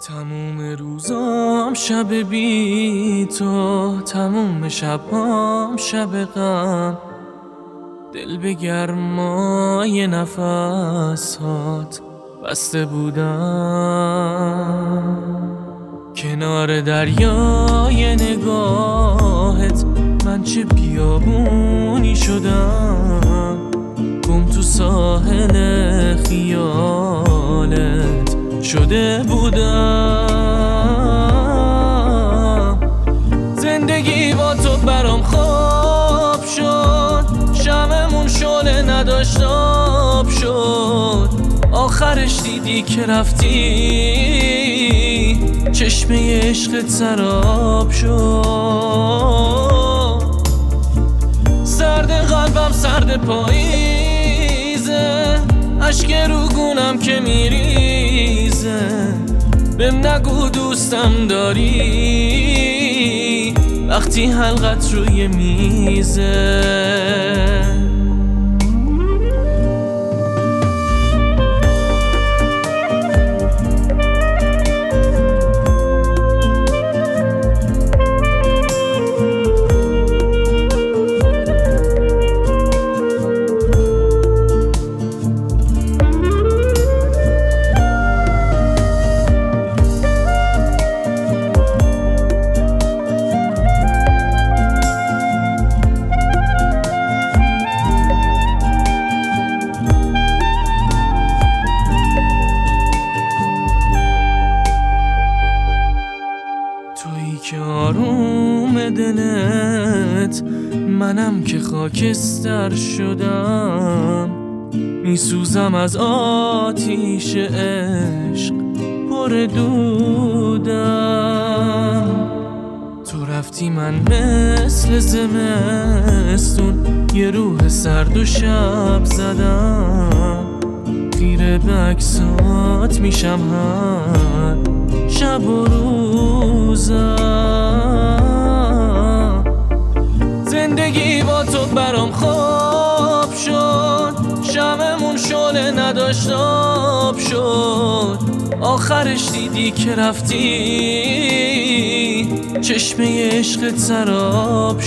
تموم روزام شب بی تو، تموم شبام شب غم. دل به گرمای نفسات بسته بودم، کنار دریای نگاهت من چه بیابونی شدم، گم تو ساحل خیالت شده بودم. زندگی با تو برام خواب شد، شمعمون شعله نداشت آب شد. آخرش دیدی که رفتی، چشمه عشقت سراب شد. سرد قلبم سرد پاییزه، اشک رو گونم که میریزه. بهم نگو دوستم داری وقتی حلقت روی میزه. تویی که آروم دلت، منم که خاکستر شدم. میسوزم از آتیش عشق، پر دودم. تو رفتی من مثل زمستون، یه روح سرد و شب زدم. خیره به عکسات میشم هر شب و روزم. زندگی با تو برام خواب شد، شمعمون شعله نداشت آب شد. آخرش دیدی که رفتی، چشمه عشقت سراب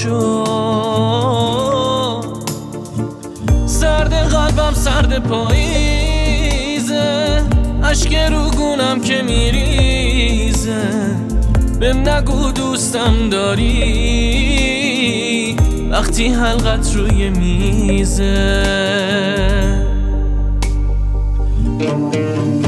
شد. سرد قلبم سرد پاییزه، اشک رو گونم که میریزه. بهم نگو دوستم داری وقتی حلقت روی میزه.